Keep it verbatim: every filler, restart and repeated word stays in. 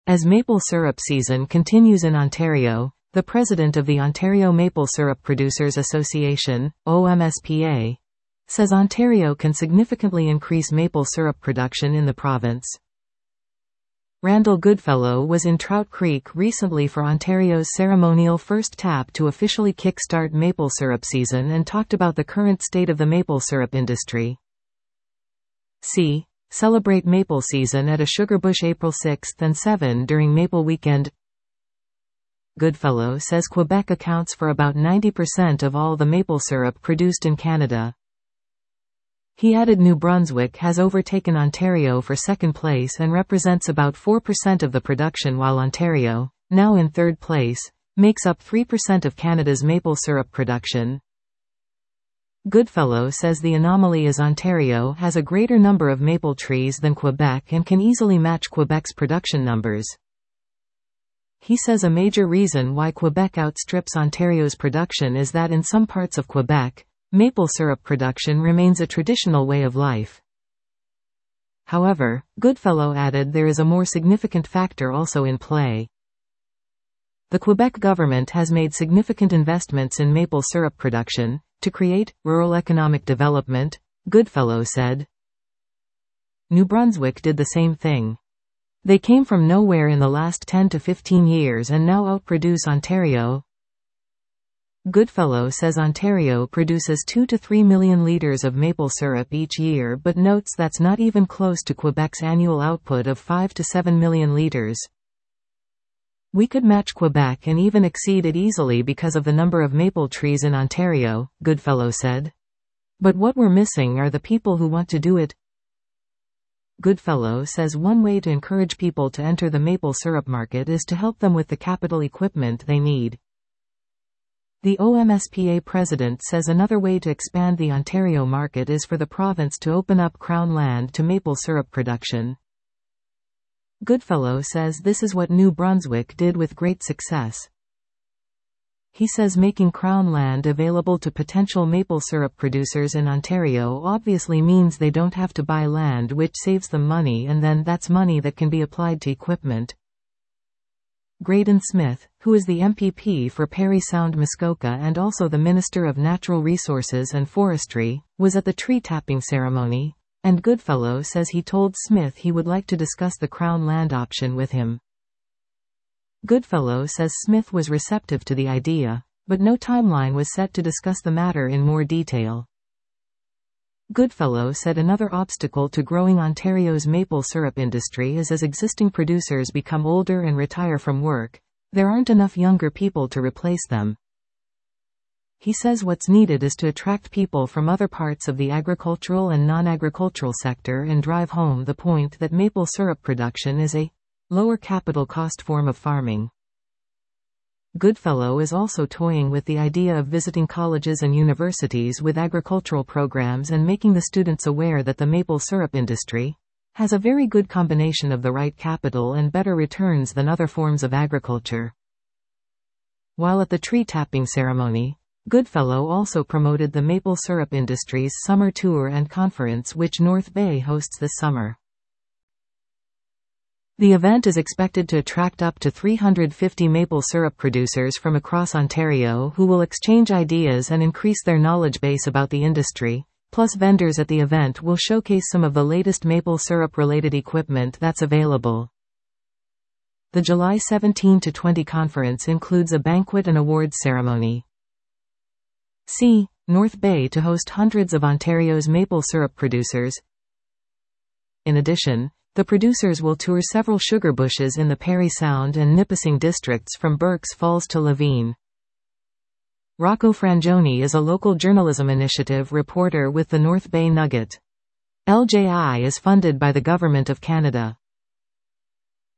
As maple syrup season continues in Ontario, the president of the Ontario Maple Syrup Producers Association, O M S P A, says Ontario can significantly increase maple syrup production in the province. Randall Goodfellow was in Trout Creek recently for Ontario's ceremonial first tap to officially kickstart maple syrup season and talked about the current state of the maple syrup industry. See Celebrate Maple Season at a Sugarbush April sixth and seventh during Maple Weekend. Goodfellow says Quebec accounts for about ninety percent of all the maple syrup produced in Canada. He added New Brunswick has overtaken Ontario for second place and represents about four percent of the production, while Ontario, now in third place, makes up three percent of Canada's maple syrup production. Goodfellow says the anomaly is Ontario has a greater number of maple trees than Quebec and can easily match Quebec's production numbers. He says a major reason why Quebec outstrips Ontario's production is that in some parts of Quebec, maple syrup production remains a traditional way of life. However, Goodfellow added there is a more significant factor also in play. The Quebec government has made significant investments in maple syrup production to create rural economic development, Goodfellow said. New Brunswick did the same thing. They came from nowhere in the last ten to fifteen years and now outproduce Ontario. Goodfellow says Ontario produces two to three million litres of maple syrup each year, but notes that's not even close to Quebec's annual output of five to seven million litres. We could match Quebec and even exceed it easily because of the number of maple trees in Ontario, Goodfellow said. But what we're missing are the people who want to do it. Goodfellow says one way to encourage people to enter the maple syrup market is to help them with the capital equipment they need. The O M S P A president says another way to expand the Ontario market is for the province to open up Crown land to maple syrup production. Goodfellow says this is what New Brunswick did with great success. He says making Crown land available to potential maple syrup producers in Ontario obviously means they don't have to buy land, which saves them money, and then that's money that can be applied to equipment. Graydon Smith, who is the M P P for Parry Sound Muskoka and also the Minister of Natural Resources and Forestry, was at the tree tapping ceremony, and Goodfellow says he told Smith he would like to discuss the Crown land option with him. Goodfellow says Smith was receptive to the idea, but no timeline was set to discuss the matter in more detail. Goodfellow said another obstacle to growing Ontario's maple syrup industry is as existing producers become older and retire from work, there aren't enough younger people to replace them. He says what's needed is to attract people from other parts of the agricultural and non-agricultural sector and drive home the point that maple syrup production is a lower capital cost form of farming. Goodfellow is also toying with the idea of visiting colleges and universities with agricultural programs and making the students aware that the maple syrup industry has a very good combination of the right capital and better returns than other forms of agriculture. While at the tree tapping ceremony, Goodfellow also promoted the maple syrup industry's summer tour and conference, which North Bay hosts this summer. The event is expected to attract up to three hundred fifty maple syrup producers from across Ontario who will exchange ideas and increase their knowledge base about the industry, plus vendors at the event will showcase some of the latest maple syrup-related equipment that's available. The July seventeenth to twentieth conference includes a banquet and awards ceremony. See North Bay to host hundreds of Ontario's maple syrup producers. In addition, the producers will tour several sugar bushes in the Parry Sound and Nipissing districts from Berks Falls to Laveen. Rocco Frangioni is a local journalism initiative reporter with the North Bay Nugget. L J I is funded by the Government of Canada.